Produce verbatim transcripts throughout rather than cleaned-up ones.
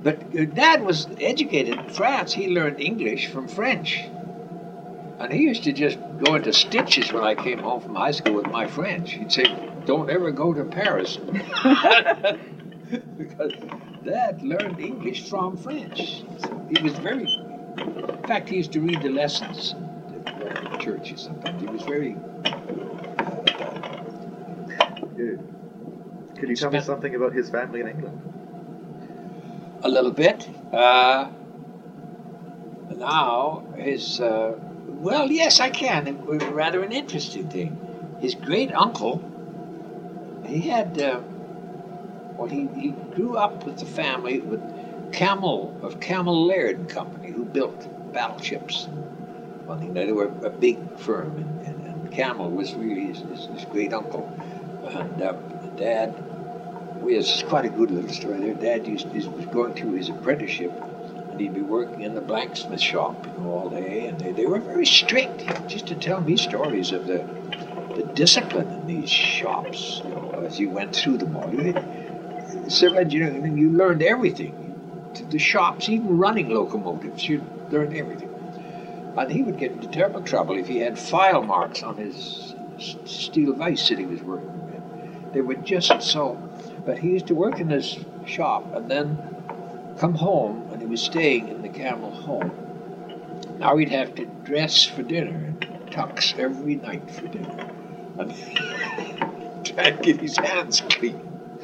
But your dad was educated in France. He learned English from French. And he used to just go into stitches when I came home from high school with my French. He'd say, don't ever go to Paris. Because Dad learned English from French. So he was very, in fact, he used to read the lessons at the churches sometimes. He was very... Could you tell me something about his family in England? A little bit. Uh, now, his... Uh, well, yes, I can. It was rather an interesting thing. His great uncle, he had... Uh, well, he, he grew up with the family with Camel, of Camel Laird and Company, who built battleships. Well, you know, they were a big firm, and, and, and Camel was really his, his, his great uncle. And uh, Dad, well, it's quite a good little story there. Dad used to, was going through his apprenticeship, and he'd be working in the blacksmith shop, you know, all day, and they, they were very strict. Just to tell me stories of the the discipline in these shops, you know, as you went through them all. You, civil engineering, you learned everything. The shops, even running locomotives, you learned everything. And he would get into terrible trouble if he had file marks on his steel vise that he was working with. They were just so. But he used to work in his shop and then come home, and he was staying in the Camel home. Now he'd have to dress for dinner and tux every night for dinner. And try and get his hands clean.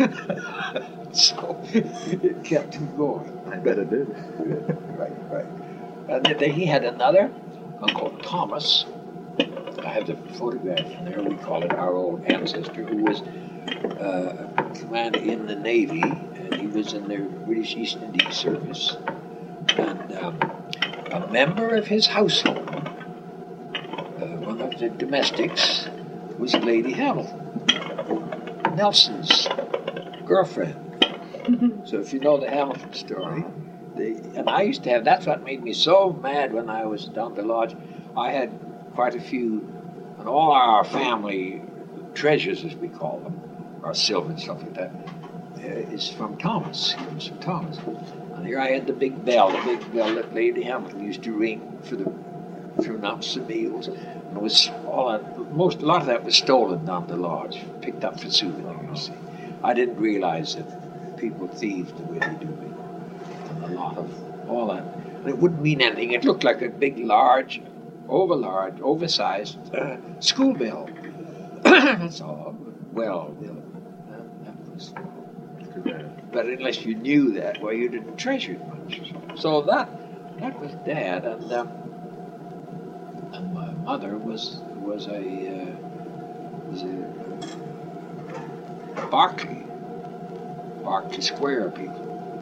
So it kept him going. I bet it did. Right, right. And then he had another, Uncle Thomas. I have the photograph in there. We call it our old ancestor, who was uh, a commander in the Navy, and he was in the British East Indies Service. And um, a member of his household, uh, one of the domestics, was Lady Hamilton, Nelson's girlfriend. So if you know the Hamilton story, they, and I used to have, that's what made me so mad when I was down the lodge. I had quite a few, and all our family treasures, as we call them, our silver and stuff like that, uh, is from Thomas. It was from Thomas. And here I had the big bell, the big bell that Lady Hamilton used to ring for the to announce the meals. And it was all that, most, a lot of that was stolen down the lodge, picked up for souvenirs. I didn't realize that people thieved the way they do it. And a lot of all that. And it wouldn't mean anything. It looked like a big, large, over large, oversized uh, school bell. That's all. Well, you know, that, that was too bad. But unless you knew that, well, you didn't treasure it much. So that that was Dad, and um, and my mother was was a uh, was a Berkeley, Berkeley Square people.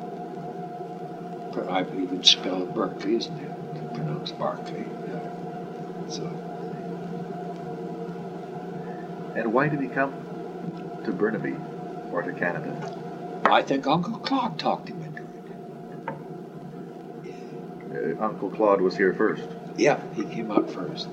I believe it's spelled Berkeley, isn't it? It's pronounced Berkeley. Yeah. So. And why did he come to Burnaby or to Canada? I think Uncle Claude talked him into it. Uh, Uncle Claude was here first. Yeah, he came out first.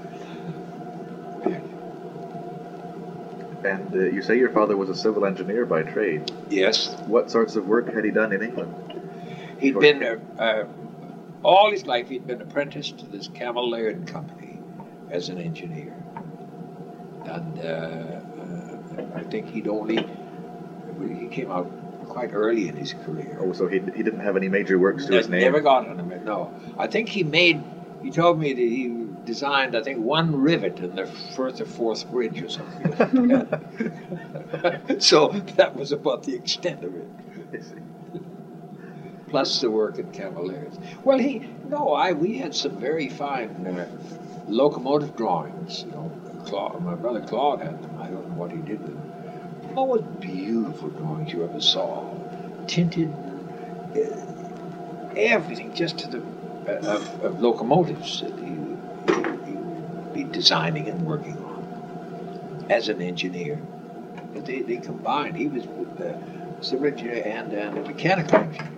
And uh, you say your father was a civil engineer by trade. Yes. What sorts of work had he done in England? He'd or been, uh, uh, all his life, he'd been apprenticed to this Camel Laird and Company as an engineer. And uh, uh, I think he'd only, he came out quite early in his career. Oh, so he, he didn't have any major works to no, his name? Never got on him, no. I think he made, he told me that he designed, I think, one rivet in the Firth or Fourth Bridge or something like that. So that was about the extent of it. I see. Plus the work at Camel Laird's. Well, he, no, I, we had some very fine uh, locomotive drawings, you know. Claude, my brother Claude had them. I don't know what he did with them. Most beautiful drawings you ever saw. Tinted, uh, everything, just to the, uh, of, of locomotives that he would be designing and working on as an engineer. But they, they combined. He was with the civil engineer and, and a mechanical engineer.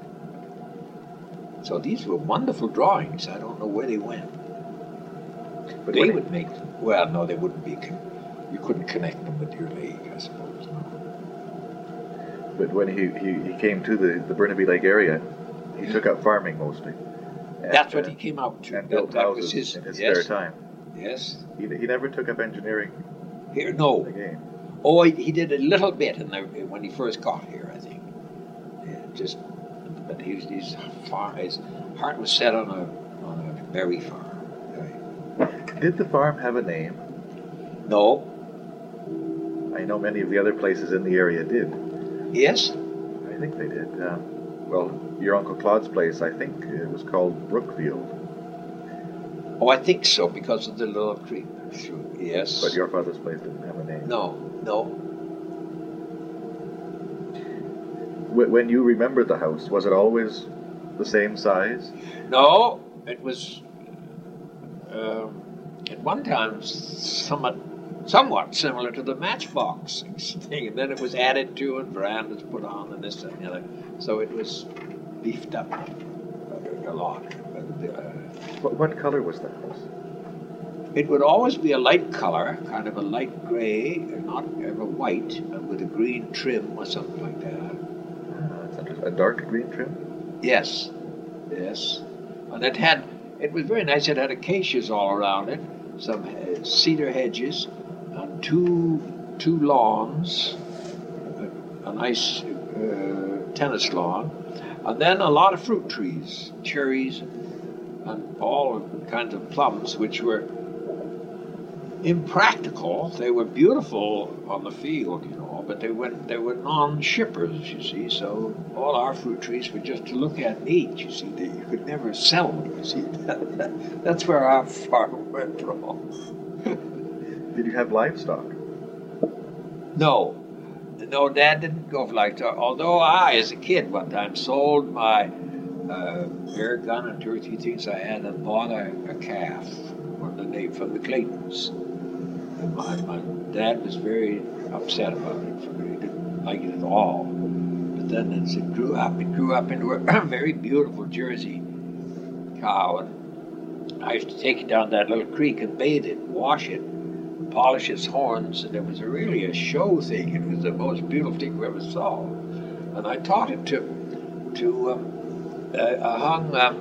So these were wonderful drawings. I don't know where they went. But they would make them. Well, no, they wouldn't be. Con- you couldn't connect them with your leg, I suppose. No. but when he, he, he came to the, the Burnaby Lake area, he took up farming mostly. And, That's what uh, he came out to. And That, built that was houses his, in his yes, spare time. Yes. He, he never took up engineering Here, no. again. Oh, he, he did a little bit in the, when he first got here, I think. Yeah, just, but he was, his, farm, his heart was set on a on a berry farm. Right. Did the farm have a name? No. I know many of the other places in the area did. Yes. I think they did. Uh, well, your Uncle Claude's place, I think it was called Brookfield. Oh, I think so, because of the little creek. Sure. Yes. But your father's place didn't have a name. No, no. Wh- When you remember the house, was it always the same size? No, it was um, at one time somewhat, somewhat similar to the Matchbox thing, and then it was added to and verandas put on and this and the other. So it was beefed up a lot. But, uh, What, what color was the house? it would always be a light color, kind of a light gray, not ever white, and with a green trim or something like that. Ah, that's interesting. A dark green trim? Yes, yes. And it had, it was very nice. It had acacias all around it, some uh, cedar hedges, and two two lawns, a, a nice uh, tennis lawn, and then a lot of fruit trees, cherries, and all kinds of plums, which were impractical. They were beautiful on the field, you know, but they were they were non-shippers, you see. So all our fruit trees were just to look at and eat. You see, they, you could never sell them. You see, that, that, that's where our farm went wrong. Did you have livestock? No, no, Dad didn't go for livestock. Although I, as a kid, one time sold my uh, air gun and two or three things I had and bought a, a calf from the name from the Claytons. And my, my dad was very upset about it. For me. He didn't like it at all. But then as it grew up, it grew up into a very beautiful Jersey cow. And I used to take it down that little creek and bathe it, wash it, polish its horns, and it was a really a show thing. It was the most beautiful thing we ever saw. And I taught it to, to um, uh, I hung um,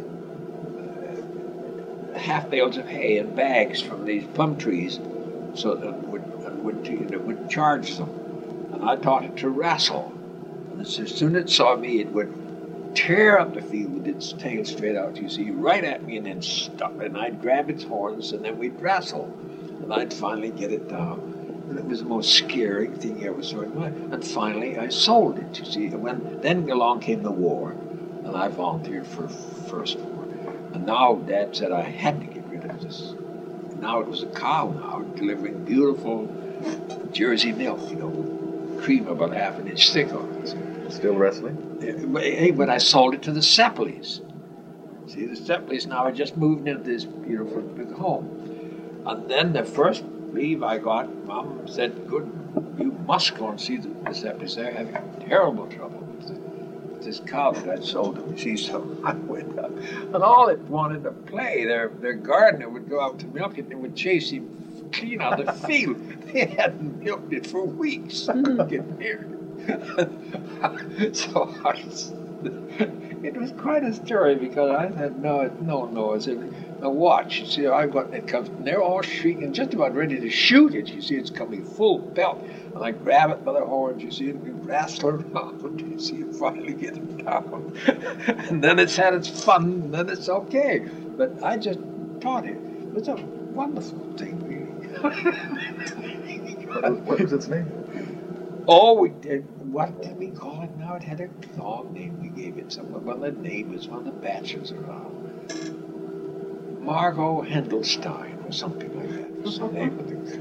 half bales of hay in bags from these plum trees, so that it would, it would, it would charge them. And I taught it to wrestle. And as soon as it saw me, it would tear up the field with its tail straight out, you see, right at me, and then stop. And I'd grab its horns, and then we'd wrestle. And I'd finally get it down. And it was the most scary thing I ever saw in my life. And finally, I sold it, you see. And when, then along came the war, and I volunteered for First War. And now Dad said I had to get rid of this. Now it was a cow now, delivering beautiful Jersey milk, you know, cream about half an inch thick on it. Still wrestling? Hey, but I sold it to the Sepleys. See, the Sepleys now had just moved into this beautiful big home. And then the first leave I got, Mom said, good, you must go and see the, the Sepleys. They're having terrible trouble with, the, with this cow that I sold them. You see, so I went up. And all it wanted to play, their, their gardener would go out to milk it and would chase him clean out of the field. They hadn't milked it for weeks. I couldn't get near it. So I, it was quite a story because I said, no, no, no. I said, now watch. You see, I've got it comes, and they're all shrieking, just about ready to shoot it. You see, it's coming full belt. And I grab it by the horns, you see, and we wrestle around. You see, and finally get it down. And then it's had its fun, and then it's okay. But I just taught it. It was a wonderful thing, really. What was, what was its name? Oh, we did. What did we call it now? It had a long name. We gave it some. Well, the name was one of the bachelors around. Margot Hendelstein or something like that was the name of the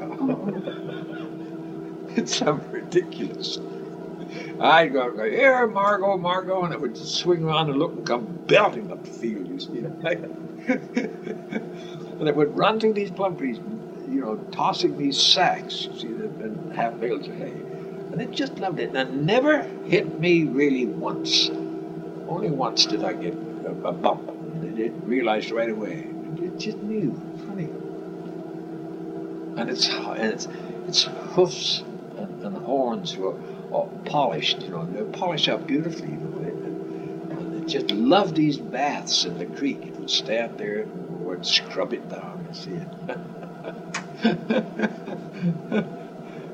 cow. It's so ridiculous. I'd go, go, here, Margot, Margot, and it would swing around and look and come belting up the field, you see. And it would run through these plum trees, you know, tossing these sacks, you see, and half bales of hay. And it just loved it. And it never hit me really once. Only once did I get a, a bump. And it realized right away. It just knew. Funny. And its, and its, its hoofs and, and horns were all polished, you know, they're polished up beautifully, you know. And they just loved these baths in the creek. It would stand there and would scrub it down and see it.